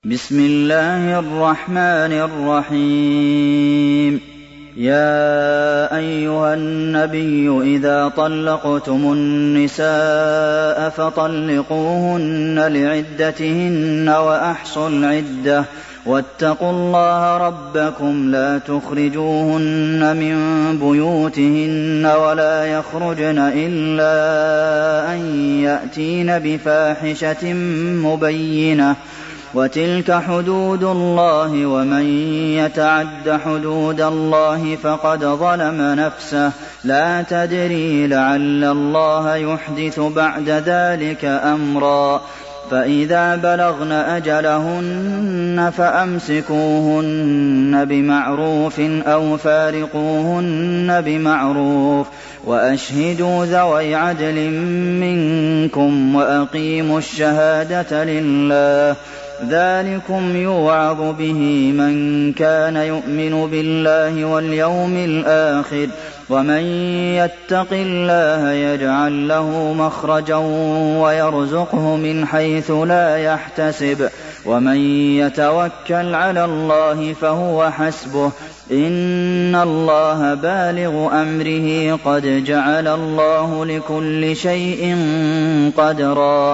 بسم الله الرحمن الرحيم. يا أيها النبي إذا طلقتم النساء فطلقوهن لعدتهن وأحصوا العدة واتقوا الله ربكم لا تخرجوهن من بيوتهن ولا يخرجن إلا أن يأتين بفاحشة مبينة وتلك حدود الله ومن يتعد حدود الله فقد ظلم نفسه لا تدري لعل الله يحدث بعد ذلك أمرا فإذا بلغن أجلهن فأمسكوهن بمعروف أو فارقوهن بمعروف وأشهدوا ذوي عدل منكم وأقيموا الشهادة لله ذلكم يوعظ به من كان يؤمن بالله واليوم الآخر ومن يتق الله يجعل له مخرجا ويرزقه من حيث لا يحتسب ومن يتوكل على الله فهو حسبه إن الله بالغ أمره قد جعل الله لكل شيء قدرا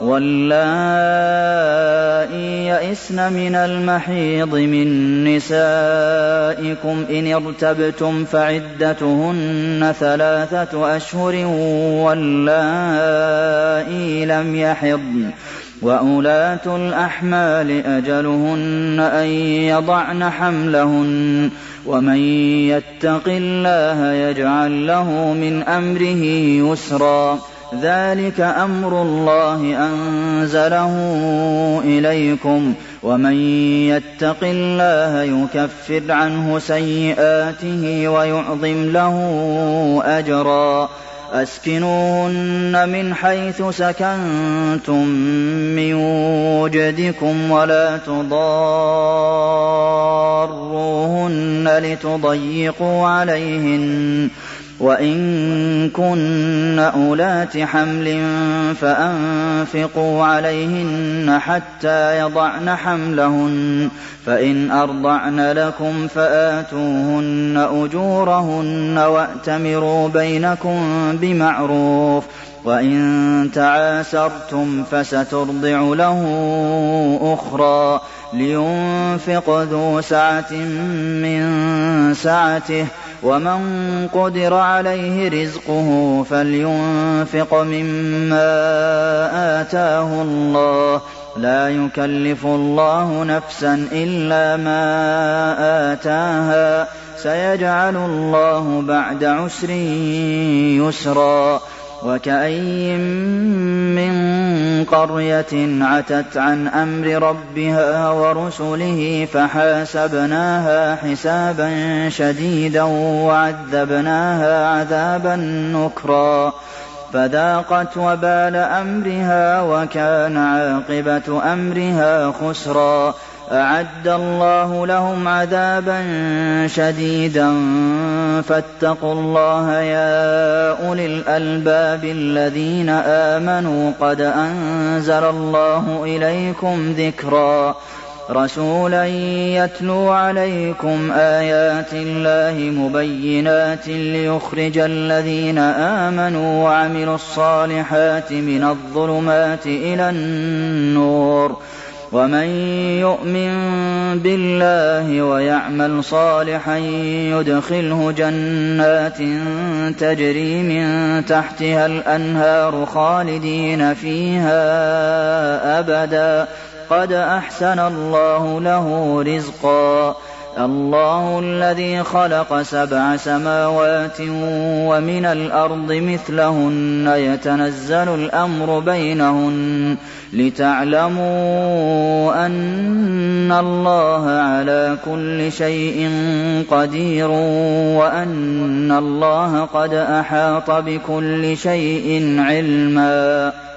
واللائي يئسن من المحيض من نسائكم إن ارتبتم فعدتهن 3 أشهر واللائي لم يحضن وأولات الأحمال أجلهن أن يضعن حملهن ومن يتق الله يجعل له من أمره يسرا ذلك أمر الله أنزله إليكم ومن يتق الله يكفر عنه سيئاته ويعظم له أجرا أسكنوهن من حيث سكنتم من وجدكم ولا تضاروهن لتضيقوا عليهن وإن كن أولات حمل فأنفقوا عليهن حتى يضعن حملهن فإن أرضعن لكم فآتوهن أجورهن وأتمروا بينكم بمعروف وإن تعاسرتم فسترضع له أخرى لينفق ذو سعة من سعته ومن قدر عليه رزقه فلينفق مما آتاه الله لا يكلف الله نفسا إلا ما آتاها سيجعل الله بعد عسر يسرا وكأين من قرية عتت عن أمر ربها ورسله فحاسبناها حسابا شديدا وعذبناها عذابا نكرا فذاقت وبال أمرها وكان عاقبة أمرها خسرا أعد الله لهم عذابا شديدا فاتقوا الله يا أولي الألباب الذين آمنوا قد أنزل الله إليكم ذكرا رسولا يتلو عليكم آيات الله مبينات ليخرج الذين آمنوا وعملوا الصالحات من الظلمات إلى النور ومن يؤمن بالله ويعمل صالحا يدخله جنات تجري من تحتها الأنهار خالدين فيها أبدا قد أحسن الله له رزقا الله الذي خلق 7 سماوات ومن الأرض مثلهن يتنزل الأمر بينهن لتعلموا أن الله على كل شيء قدير وأن الله قد أحاط بكل شيء علما